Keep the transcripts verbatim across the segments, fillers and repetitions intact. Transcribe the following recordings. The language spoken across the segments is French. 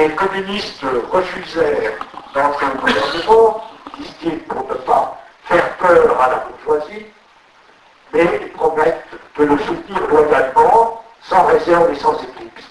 les communistes refusèrent d'entrer au gouvernement, disent-ils, pour ne pas faire peur à la bourgeoisie, mais ils promettent de le soutenir loyalement, sans réserve et sans éclipse.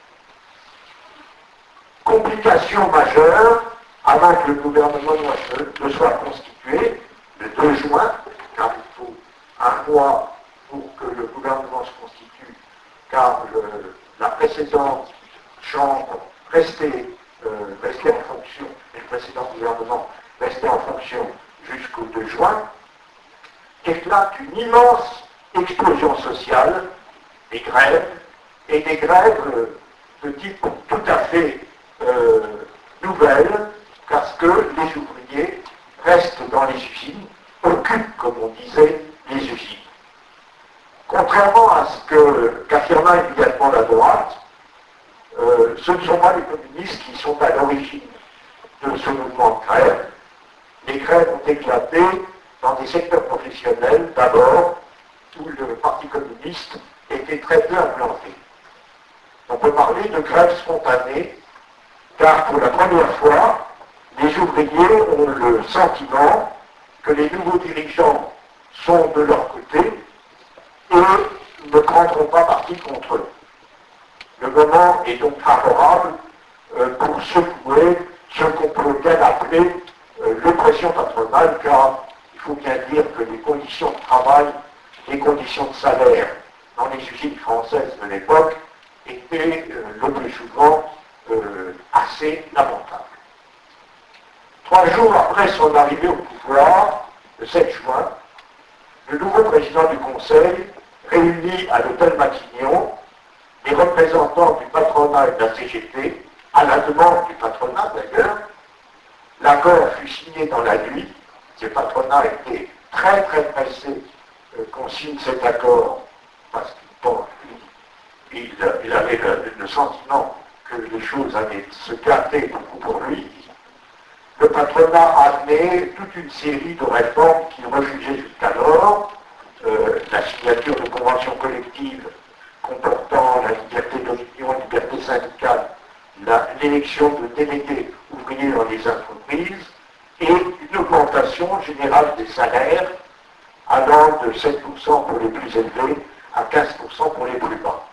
Complication majeure, avant que le gouvernement ne soit constitué, le deux juin, car il faut un mois pour que le gouvernement se constitue, car le, la précédente chambre restait, euh, restait en fonction, et le précédent gouvernement restait en fonction jusqu'au deux juin, éclate une immense explosion sociale, des grèves, et des grèves euh, de type tout à fait euh, nouvelle, parce que les ouvriers restent dans les usines, occupent, comme on disait, les usines. Contrairement à ce que, qu'affirma immédiatement la droite, euh, ce ne sont pas les communistes qui sont à l'origine de ce mouvement de grève. Les grèves ont éclaté dans des secteurs professionnels, d'abord, où le Parti communiste était très peu implanté. On peut parler de grève spontanée, car pour la première fois, les ouvriers ont le sentiment que les nouveaux dirigeants sont de leur côté et ne prendront pas parti contre eux. Le moment est donc favorable euh, pour secouer ce qu'on peut bien appeler euh, l'oppression patronale, car il faut bien dire que les conditions de travail, les conditions de salaire dans les usines françaises de l'époque étaient euh, le plus souvent euh, assez lamentables. Trois jours après son arrivée au pouvoir, le sept juin, le nouveau président du Conseil réunit à l'hôtel Matignon les représentants du patronat et de la C G T, à la demande du patronat d'ailleurs. L'accord fut signé dans la nuit. Le patronat était très très pressé euh, qu'on signe cet accord parce qu'il bon, il, il avait le, le sentiment que les choses allaient se gâter beaucoup pour lui. Le patronat amenait toute une série de réformes qu'il refusait jusqu'alors, euh, la signature de conventions collectives comportant la liberté d'opinion, la liberté syndicale, la, l'élection de délégués ouvriers dans les entreprises et une augmentation générale des salaires allant de sept pour cent pour les plus élevés à quinze pour cent pour les plus bas.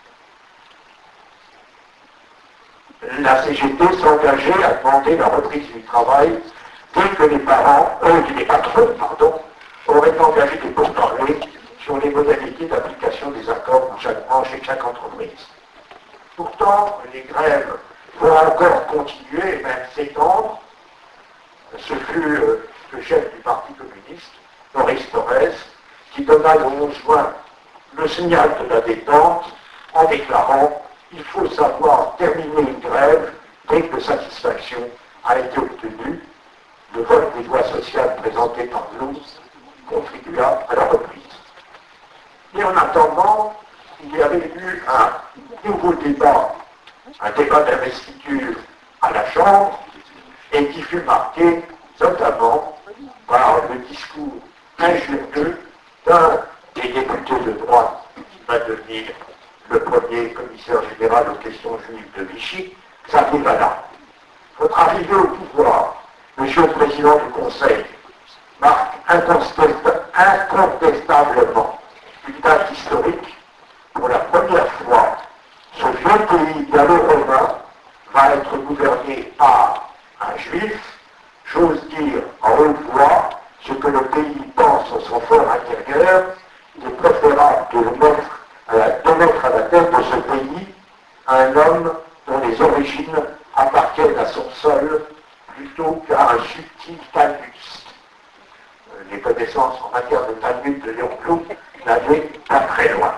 La C G T s'engageait à demander la reprise du travail dès que les parents, eux, les patrons, pardon, auraient engagé des pourparlers sur les modalités d'application des accords dans chaque branche et chaque entreprise. Pourtant, les grèves vont encore continuer et même s'étendre. Ce fut euh, le chef du Parti communiste, Maurice Thorez, qui donna le onze juin le signal de la détente en déclarant « Il faut savoir terminer une grève dès que satisfaction a été obtenue. » Le vote des lois sociales présentées par Blum contribua à la reprise. Et en attendant, il y avait eu un nouveau débat, un débat d'investiture à la Chambre, et qui fut marqué notamment par le discours injurieux d'un des députés de droite qui va devenir le premier commissaire général aux questions juives de Vichy, Xavier Vallat. Votre arrivée au pouvoir, Monsieur le Président du Conseil, marque incontestablement une date historique. Pour la première fois, ce vieux pays gallo-romain va être gouverné par un juif. J'ose dire en haute voix ce que le pays pense en son fort intérieur. Il est préférable de le mettre à la, de mettre à la tête de ce pays un homme dont les origines appartiennent à son sol plutôt qu'à un subtil talmudiste. Les connaissances en matière de Talmud de Léon Blum n'avaient pas très loin.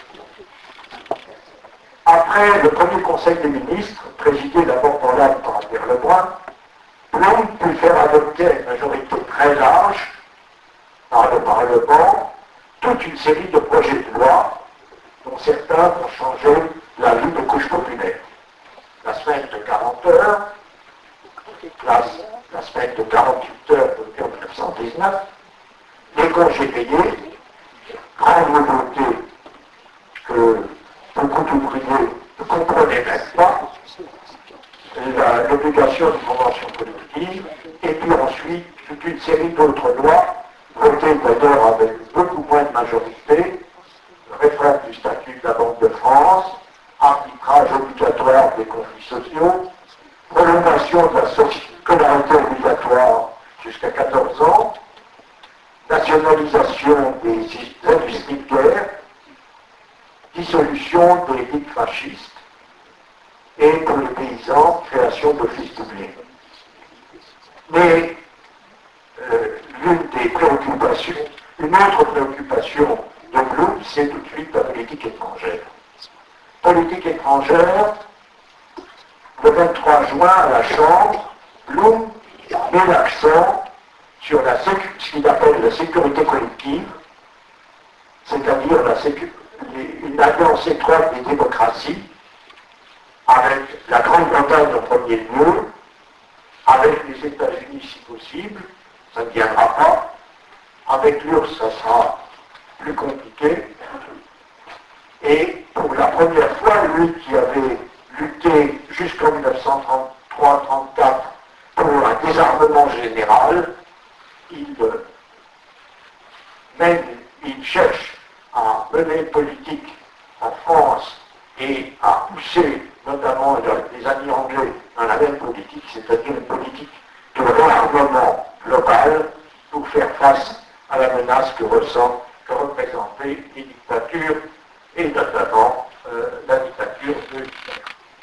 Après le premier conseil des ministres, présidé d'abord par l'âme par Albert Lebrun, Blum put faire adopter à une majorité très large par le Parlement toute une série de projets de loi dont certains vont changer la vie des couches populaires. La semaine de quarante heures, la, la semaine de quarante-huit heures votée en mille neuf cent dix-neuf, les congés payés, grande nouveauté que beaucoup d'ouvriers ne comprenaient même pas, l'obligation de convention collective, et puis ensuite toute une série d'autres lois, votées d'ailleurs avec beaucoup moins de majorité, réforme du statut de la Banque de France, arbitrage obligatoire des conflits sociaux, prolongation de la scolarité obligatoire jusqu'à quatorze ans, nationalisation des industries de guerre, dissolution des ligues fascistes, et pour les paysans, création d'offices publics. Mais euh, l'une des préoccupations, une autre préoccupation de Blum, c'est tout de suite la politique étrangère. Politique étrangère, le vingt-trois juin à la Chambre, Blum met l'accent sur la ce qu'il appelle la sécurité collective, c'est-à-dire la une alliance étroite des démocraties, avec la Grande-Bretagne en premier lieu, avec les États-Unis si possible, ça ne viendra pas, avec l'U R S S ça sera plus compliqué, et pour la première fois, lui qui avait lutté jusqu'en mille neuf cent trente-trois trente-quatre pour un désarmement général, il, euh, même, il cherche à mener une politique en France et à pousser notamment les amis anglais dans la même politique, c'est-à-dire une politique de réarmement global pour faire face à la menace que ressent, que représentaient les dictatures, et notamment euh, la dictature de Hitler.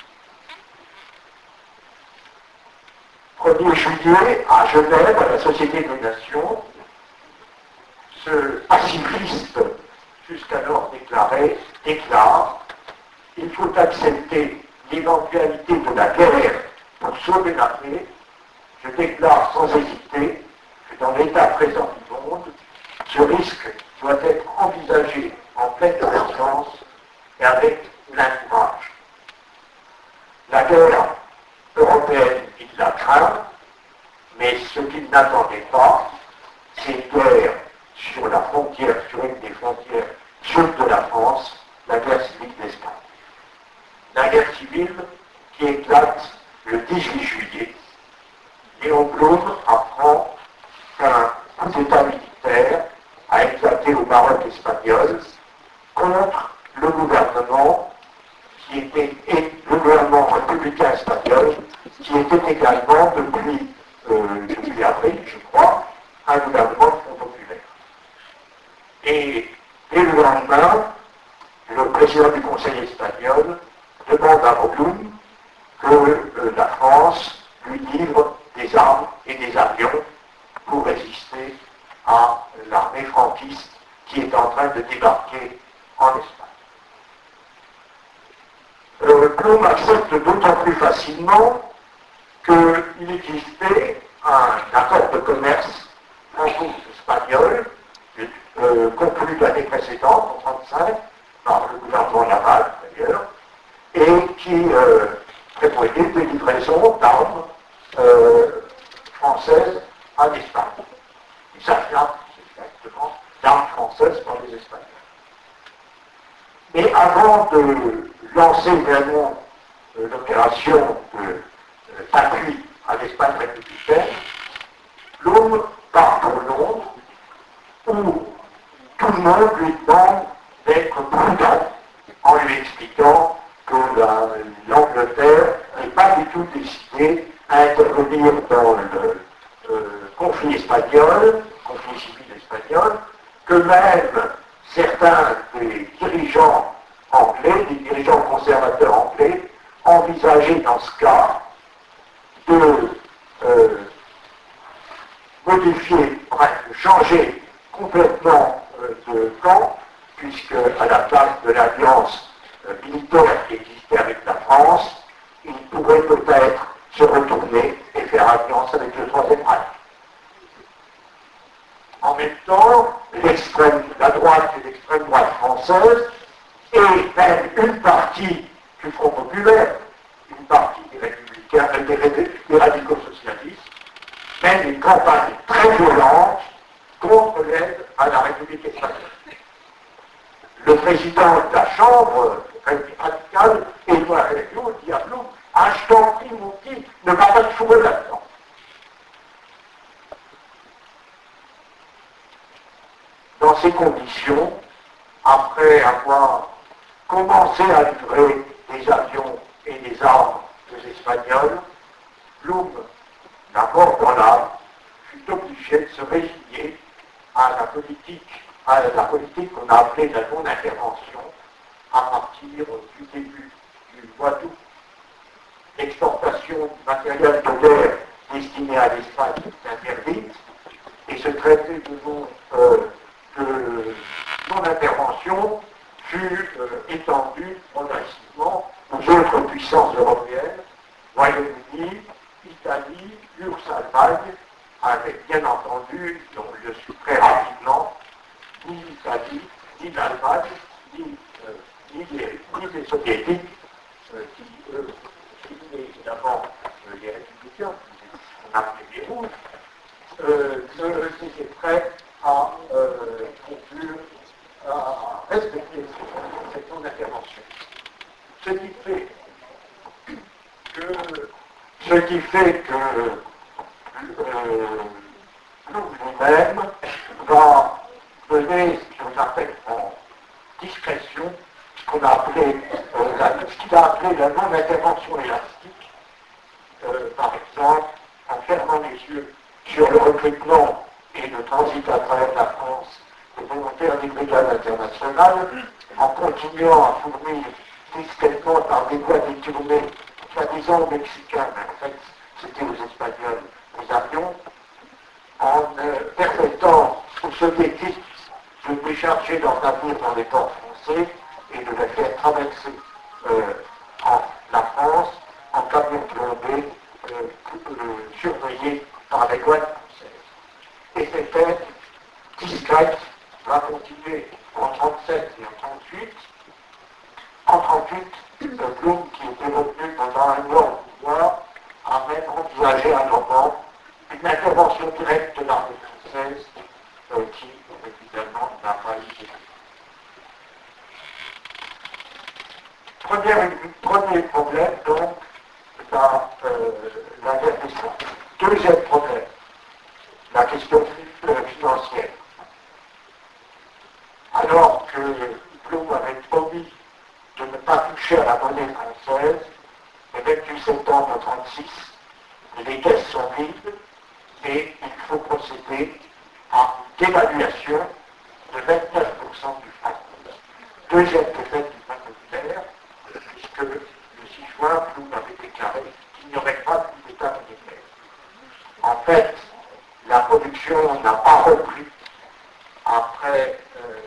premier juillet, à Genève, à la Société des Nations, ce pacifiste jusqu'alors déclaré déclare « Il faut accepter l'éventualité de la guerre pour sauver la paix. Je déclare sans hésiter que dans l'état présent du monde, ce risque doit être envisagé en pleine conscience et avec plein courage. La guerre européenne, il la craint, mais ce qu'il n'attendait pas, c'est une guerre sur la frontière, sur une des frontières sud de la France, la guerre civile d'Espagne. La guerre civile qui éclate le dix-huit juillet. Léon Blum apprend qu'un coup d'État militaire a éclaté au Maroc espagnol contre le gouvernement qui était et le gouvernement républicain espagnol qui était également depuis, euh, depuis avril, je crois, un gouvernement de Front populaire. Et dès le lendemain, le président du Conseil espagnol demande à Blum que euh, la France lui livre des armes et des avions pour résister à l'armée franquiste qui est en train de débarquer en Espagne. Euh, Blum accepte d'autant plus facilement qu'il existait un accord de commerce franco-espagnol euh, conclu l'année précédente, en mille neuf cent trente-cinq, par le gouvernement Laval d'ailleurs, et qui euh, prévoyait des livraisons d'armes euh, françaises en Espagne. Il s'agit exactement d'armes françaises par les Espagnols. Mais avant de lancer vraiment euh, l'opération d'appui à l'Espagne républicaine, Blum part pour Londres, où tout le monde lui demande d'être prudent en lui expliquant que l'Angleterre n'est pas du tout décidée à intervenir dans le euh, conflit espagnol, conflit civil espagnol, que même certains des dirigeants anglais, des dirigeants conservateurs anglais, envisageaient dans ce cas de euh, modifier, bref, de changer complètement euh, de camp, puisque à la place de l'alliance euh, militaire qui existait avec la France, il pourrait peut-être se retourner et faire alliance avec le Troisième Reich. En même temps, l'extrême, la droite et l'extrême droite française, et même une partie du Front populaire, une partie des républicains, des, des radicaux socialistes, mènent une campagne très violente contre l'aide à la République espagnole. Le président de la Chambre, le radical, Édouard Herriot, dit à Blum, achetant prime ou qui ne va pas trouver là-dedans. Dans ces conditions, après avoir commencé à livrer des avions et des armes aux Espagnols, Blum, la mort dans l'âme, fut obligé de se résigner à la politique, à la politique qu'on a appelée la non-intervention à partir du début du mois d'août. L'exportation du matériel de guerre destiné à l'Espagne est interdite et ce traité de non, euh, de non-intervention fut euh, étendu progressivement aux autres puissances européennes, Royaume-Uni, Italie, l'U R S S, Allemagne, avec bien entendu, donc je suis très rapidement, ni l'Italie, ni l'Allemagne, ni, euh, ni, les, ni les soviétiques, euh, qui, eux, évidemment, euh, les républicains, on appelait les rouges, euh, ne étaient prêts à euh, conclure, à respecter cette non-intervention. Ce qui fait que, ce qui fait que euh, lui-même va donner ce qu'on appelle en discrétion, ce qu'on a appelé, euh, la, ce qu'il a appelé la non-intervention élastique, euh, par exemple, en fermant les yeux sur le recrutement et le transit à travers la France des volontaires des brigades internationales, en continuant à fournir discrètement par des voies détournées, soi-disant aux Mexicains, mais en fait c'était aux Espagnols, les avions, en euh, permettant aux soviétiques de décharger leurs navires dans les ports français et de les faire traverser euh, en la France en camions plombés euh, euh, surveillés par les douanes françaises. Et cette aide discrète va continuer en trente-sept et en trente-huit. En trente-huit, le Blum, qui était retenu pendant un mois au pouvoir, a même envisagé un moment une intervention directe de l'armée française euh, qui, évidemment, n'a pas eu. Premier, premier problème, donc, la, euh, la guerre d'Espagne. Deuxième problème, la question euh, financière. Alors que Blum avait promis de ne pas toucher à la monnaie française, le vingt-huit septembre mille neuf cent trente-six, les caisses sont vides et il faut procéder à une dévaluation de vingt-neuf pour cent du franc. Deuxième défaite du Front populaire, puisque le six juin, Blum avait déclaré qu'il n'y aurait pas d'État militaire. En fait, la production n'a pas repris après, euh,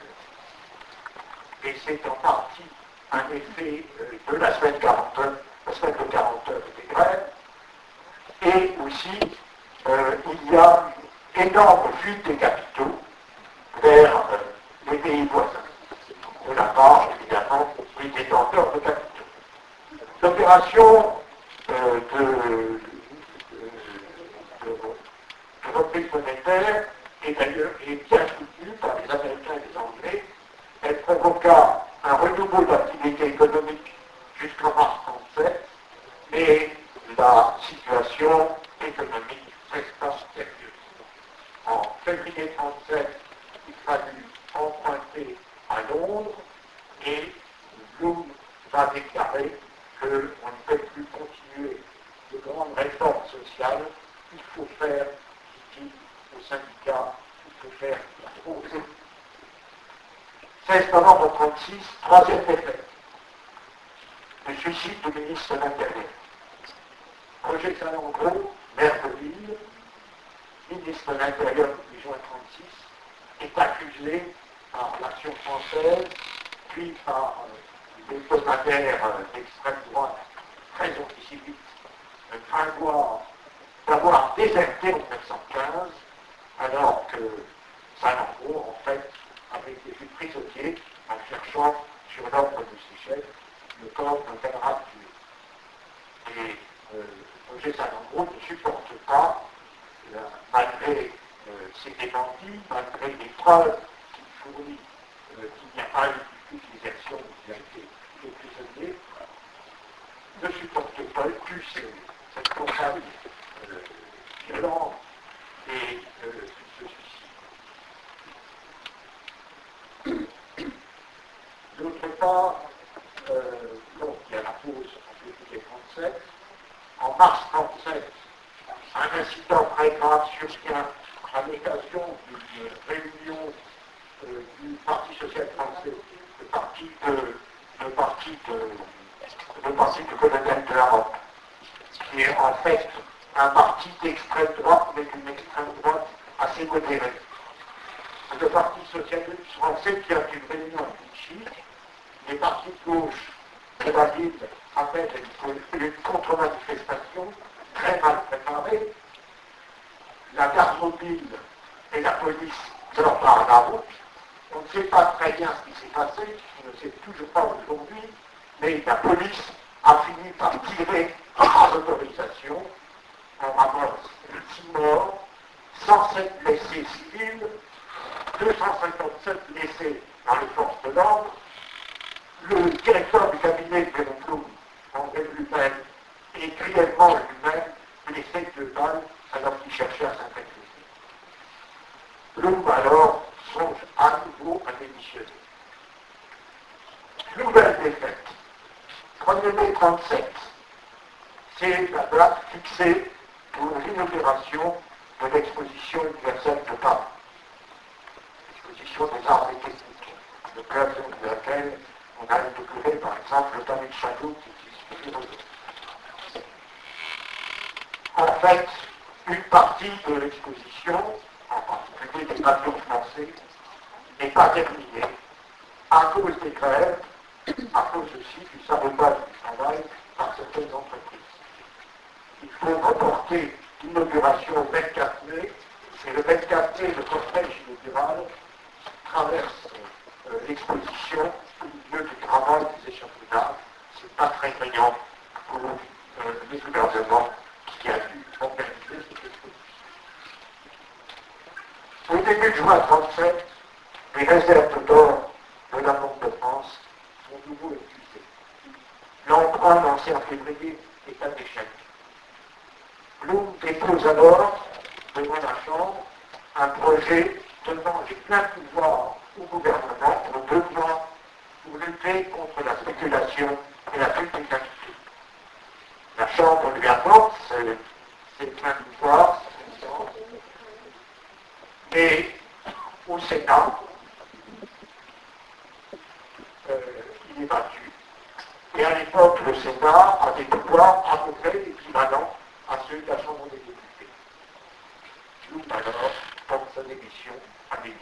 et c'est en partie un effet euh, de la semaine quarante heures, la semaine de quarante heures des grèves, et aussi euh, il y a une énorme fuite des capitaux vers euh, les pays voisins, de la part évidemment des détenteurs de capitaux. L'opération euh, de, de, de, de reprise monétaire est d'ailleurs bien soutenue par les Américains et les Anglais. Elle provoqua un renouveau d'activité économique jusqu'en mars mille neuf cent trente-sept, mais la situation économique resta sérieuse. En février mille neuf cent trente-sept, il fallut emprunter à Londres et Blum va déclarer qu'on ne peut plus continuer de grandes réformes sociales, il faut faire, dit au syndicat, il faut faire la pause. seize novembre mille neuf cent trente-six, troisième défaite. Le suicide du ministre de l'Intérieur. Roger Salengro, maire de Lille, ministre de l'Intérieur depuis juin mille neuf cent trente-six, est accusé par l'Action française, puis par euh, des posadères euh, d'extrême droite très antisémites, euh, Gringoire, d'avoir déserté en mille neuf cent quinze, alors que Salengro, en fait, avait été fait prisonnier en cherchant, sur l'ordre de ses chefs, le corps d'un camarade tué. Et euh, Roger Salengro ne supporte pas, euh, malgré euh, ses démentis, malgré les preuves qu'il fournit, euh, qu'il n'y a pas eu d'utilisation, qu'il a été fait prisonnier, ne supporte pas plus cette campagne euh, violente et euh, ce suicide. D'autre part, euh, donc il y a la pause en février trente-sept. En mars trente-sept, un incident très grave survient à l'occasion d'une réunion euh, du Parti social français, le parti de, le parti de, le parti du colonel de l'Europe, qui est en fait un parti d'extrême droite, mais d'une extrême droite assez modérée. Le Parti socialiste français qui a une réunion à Vichy, les partis de gauche de la ville appellent une, une contre-manifestation très mal préparée. La garde mobile et la police leur barrent la route. On ne sait pas très bien ce qui s'est passé, on ne sait toujours pas aujourd'hui, mais la police a fini par tirer sans autorisation. On ramasse six morts, cent sept blessés civils, deux cent cinquante-sept blessés dans les forces de l'ordre. Le directeur du cabinet de Blum, André Blumel, est grièvement lui-même blessé de balles alors qu'il cherchait à s'infecter. Blum alors songe à nouveau à démissionner. Nouvelle défaite. premier mai trente-sept, c'est la date fixée pour l'inauguration de l'exposition universelle de Paris. L'exposition des arts et techniques, l'occasion de laquelle on a inauguré par exemple le Tamil Château qui existe aujourd'hui. En fait, une partie de l'exposition, en particulier des pavillons français, n'est pas terminée à cause des grèves, à cause aussi du sabotage du travail par certaines entreprises. Il faut reporter l'inauguration au vingt-quatre mai. C'est le vingt-quatre mai, le cortège inaugural traverse euh, l'exposition au milieu du travail des échafaudages. Ce n'est pas très brillant pour euh, les gouvernements qui a dû organiser cette exposition. Au début de juin trente-sept, les réserves d'or de la Banque de France sont de nouveau épuisées. L'emprunt lancé en février est un échec. Blum dépose alors, devant la Chambre, un projet donnant les pleins pouvoirs au gouvernement pour deux mois pour lutter contre la spéculation et la criminalité. La Chambre lui apporte ses, ses pleins pouvoirs, et au Sénat, euh, il est battu. Et à l'époque, le Sénat a des pouvoirs à peu près équivalents à ceux de la Chambre des députés. Blum alors porte sa démission à l'Élysée.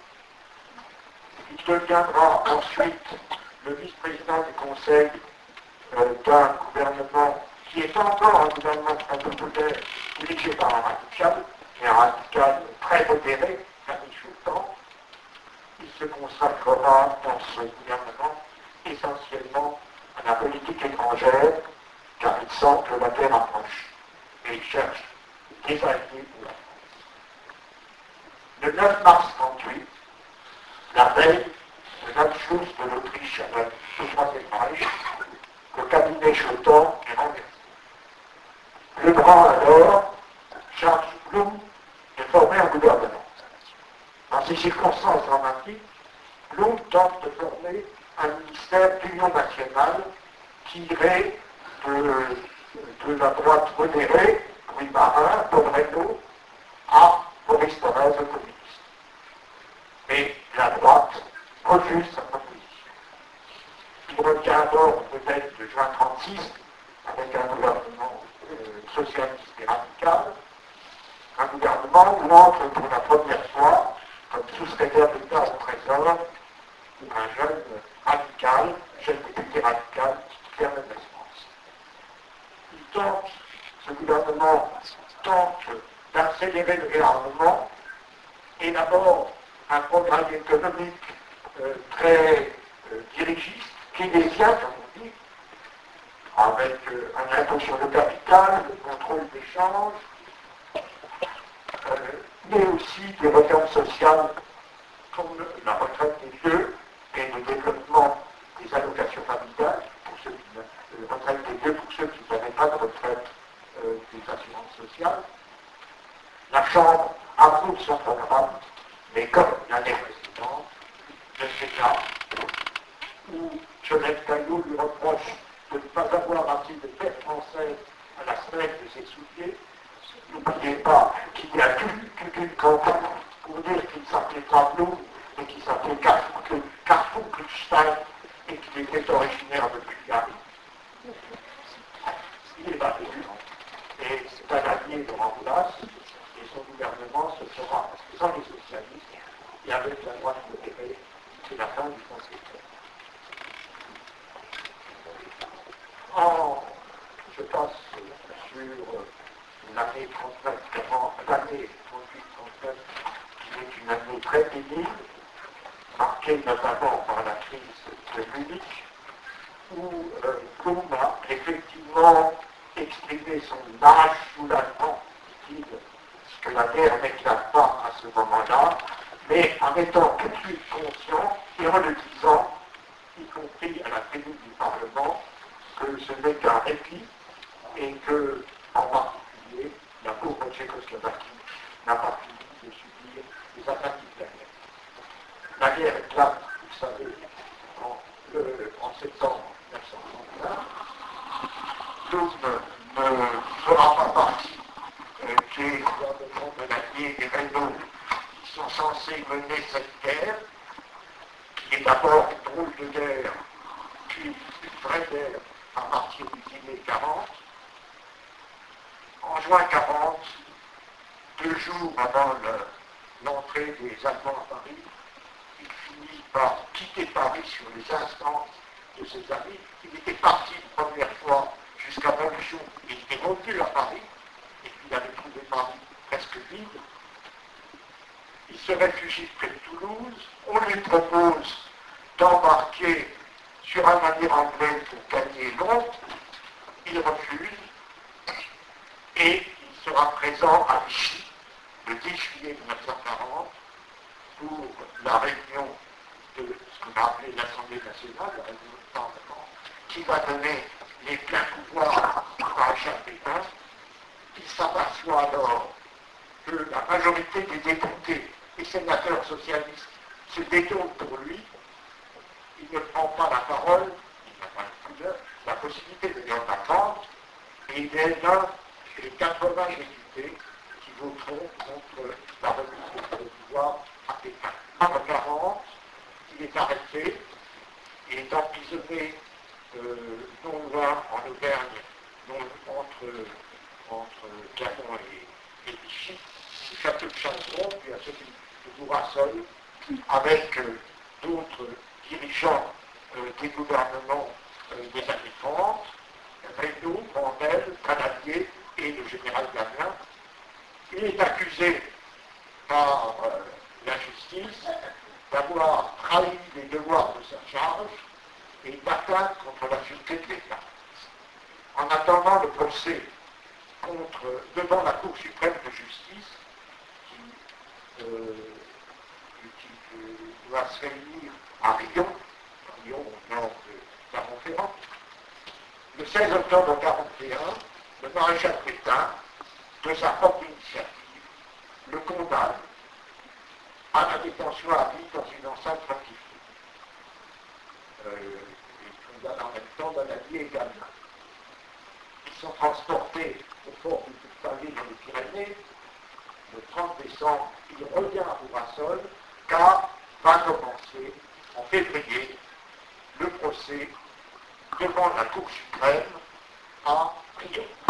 Il deviendra ensuite le vice-président du Conseil euh, d'un gouvernement qui est encore un gouvernement franco-populaire dirigé par un radical, qui est un radical très modéré, Camille Choutan. Il se consacrera dans ce gouvernement essentiellement à la politique étrangère, car il sent que la guerre approche et il cherche des alliés pour la France. Le neuf mars trente-huit, la veille de l'anschluss de l'Autriche avec le Troisième Reich, le cabinet Choutan est renversé. Le grand alors charge Blum de former un gouvernement. Dans ces circonstances dramatiques, Blum tente de former un ministère d'union nationale qui irait de, de la droite modérée, Louis Marin, Paul Reynaud, à Maurice Thorez, le communiste. Mais la droite refuse sa proposition. Il revient alors peut-être de juin trente-six avec un gouvernement euh, socialiste et radical, un gouvernement où entre pour la première fois, comme sous-secrétaire d'État au Trésor, un jeune radical, jeune député radical, Bernard Despense. Il tente, ce gouvernement tente d'accélérer le réarmement et d'abord un programme économique euh, très euh, dirigiste, keynésien, comme on dit, avec euh, un impôt sur le capital, le contrôle des changes, euh, mais aussi des réformes sociales comme la retraite des vieux et le développement des allocations familiales pour ceux qui ne retraite des vieux pour ceux qui n'avaient pas de retraite euh, des assurances sociales. La Chambre approuve son programme, mais comme l'année précédente, le Sénat, où Jonette Caillou lui reproche de ne pas avoir assez de paix française à la semaine de ses souliers. N'oubliez pas qu'il y a toute une campagne pour dire qu'il s'appelait Pablo et qu'il s'appelait Carfunkelstein et qu'il était originaire de Bulgarie. Il est battu. Et c'est un allié de Ramblas et son gouvernement se fera sans les socialistes et avec la droite modérée. C'est la fin du Conseil. En, je passe sur l'année trente-neuf l'année trente-huit trente-neuf, qui est une année très pénible, marquée notamment par la crise de Munich, où euh, Blum a effectivement exprimé son large soulagement, dit que la guerre n'éclate pas à ce moment-là, mais en étant tout de suite conscient et en le disant, y compris à la tribune du Parlement, que ce n'est qu'un répit et que, en particulier, la pauvre Tchécoslovaquie n'a pas fini de subir les attaques italiennes. La guerre éclate, vous savez, en, euh, en septembre mille neuf cent trente-et un. Blum ne fera pas partie euh, des gouvernements de l'Allier et Renault qui sont censés mener cette guerre, qui est d'abord une drôle de guerre, puis une vraie guerre à partir du juillet quarante. En juin quarante, deux jours avant le, l'entrée des Allemands à Paris, il finit par quitter Paris sur les instances de ses amis. Il était parti une première fois jusqu'à Montluchon, il était revenu à Paris, et puis il avait trouvé Paris presque vide. Il se réfugie près de Toulouse, on lui propose d'embarquer sur un navire anglais pour gagner Londres, il refuse, et il sera présent à Vichy le dix juillet mille neuf cent quarante pour la réunion de ce qu'on a appelé l'Assemblée nationale, la réunion du Parlement, qui va donner les pleins pouvoirs à Maréchal Pétain. Il s'aperçoit alors que la majorité des députés et sénateurs socialistes se détournent pour lui. Il ne prend pas la parole, il n'a pas le coup la possibilité de dire la prendre, et il est l'un des quatre-vingts députés qui voteront contre la remise de pouvoir à Pétain. En mille neuf cent quarante, il est arrêté, il est emprisonné euh, non loin en Auvergne, non, entre, entre Clermont et, et Vichy, au château de Champron, puis à celui de Bourrassol, avec euh, d'autres dirigeants euh, des gouvernements euh, des années trente, Reynaud, Mandel, Canadier et le général Gamelin. Il est accusé par euh, la justice d'avoir trahi les devoirs de sa charge et d'atteinte contre la sûreté de l'État. En attendant le procès contre, devant la Cour suprême de justice, qui, euh, qui euh, doit se réunir à Rion, Rion au nord de Clermont-Ferrand, le seize octobre mille neuf cent quarante et un, le maréchal Pétain, de sa propre initiative, le condamne à la détention à vie dans une enceinte fortifiée. Euh, il condamne en même temps Daladier et Gamelin. Ils sont transportés au fort du Palais dans les Pyrénées. Le trente décembre, il revient à Bourrassol, car va commencer en février le procès devant la Cour suprême à Riom.